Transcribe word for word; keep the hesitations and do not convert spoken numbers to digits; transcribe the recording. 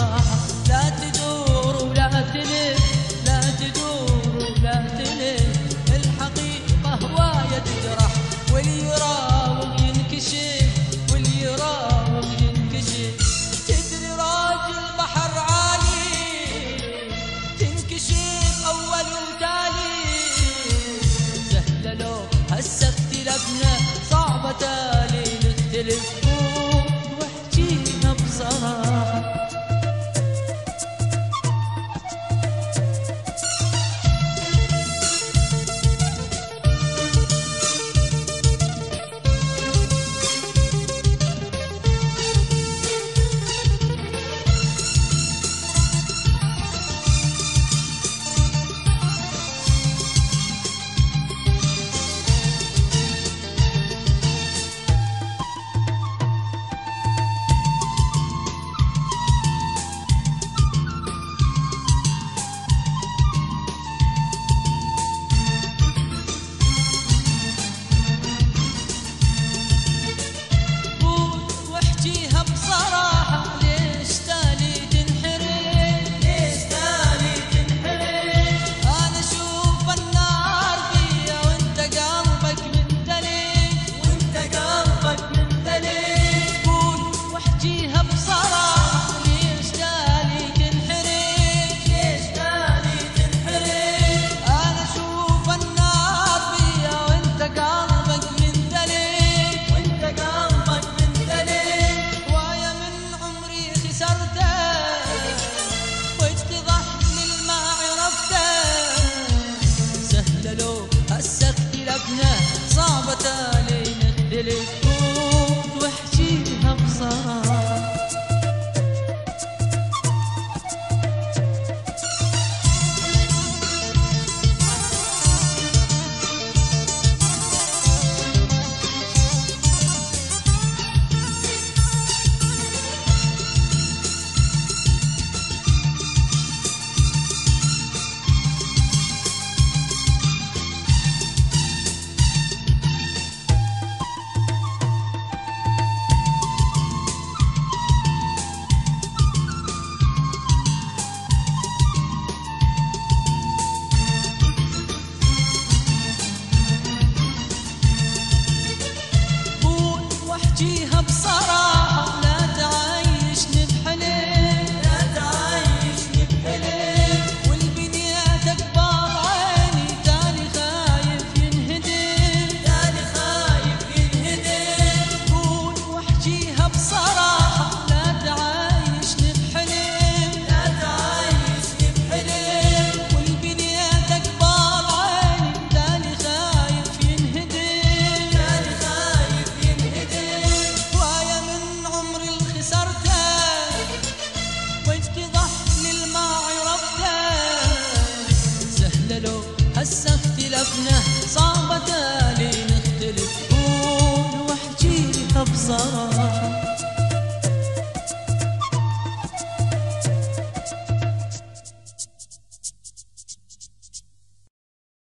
بصراحة، لا تدور ولا تلف، لا تدور ولا تلف، الحقيقة هواية تجرح واللي يراوغ ينكشف، واللي يراوغ ينكشف. تدري راجل بحر عالي تنكشف أول وتالي، سهلة لو هسه اختلفنا صعبة تالي نختلف واحجيها بصراحة. صعبة تالي نختلف واحجيها بصراحة. واحجيها بصراحة، لا تعايشني بحلم، لا تعايشني بحلم، والبنية تكبر عيني تاني خايف ينهدم، تاني خايف ينهدم. قول واحجيها بصراحة، لا تعايشني بحلم، لا تعايشني بحلم، والبنية تكبر عيني تاني خايف ينهدم، تاني خايف ينهدم. ويا من عمري اللي خسرته واتضح للما عرفته، سهلة لو هسه اختلفنا صعبة تالي نختلف، قول واحجيها بصراحة.